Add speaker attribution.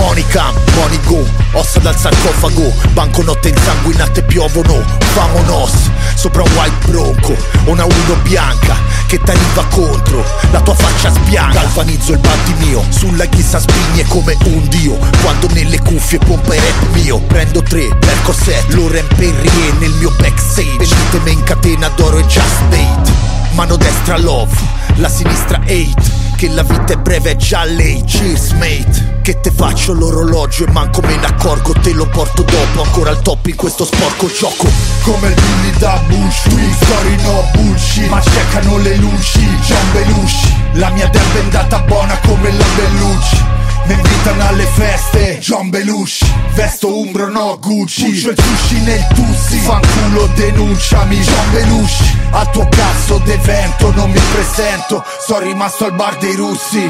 Speaker 1: Money come, money go, ossa dal sarcofago, banconotte insanguinate piovono, vamonos. Sopra un white bronco, una uno bianca che t'arriva contro, la tua faccia sbianca. Galvanizzo il bandi mio, sulla ghissa spigne come un dio, quando nelle cuffie pompa il rap mio. Prendo 3 Percocet, Loren Perrier nel mio backstage, venitemi in catena d'oro e just bait. Mano destra love, la sinistra hate, che la vita è breve è già lei. Cheers mate, che te faccio l'orologio e manco me ne accorgo, te lo porto dopo, ancora al top in questo sporco gioco.
Speaker 2: Come il Billy da Bushwick, story no bullshit, ma cercano le luci, John Belushi. La mia deb è andata buona come la Bellucci, mi invitano alle feste, John Belushi. Vesto Umbro no Gucci, puccio il sushi nel Tussi, fanculo denunciami, John Belushi. Al tuo cazzo d'evento non mi presento, sono rimasto al bar dei russi.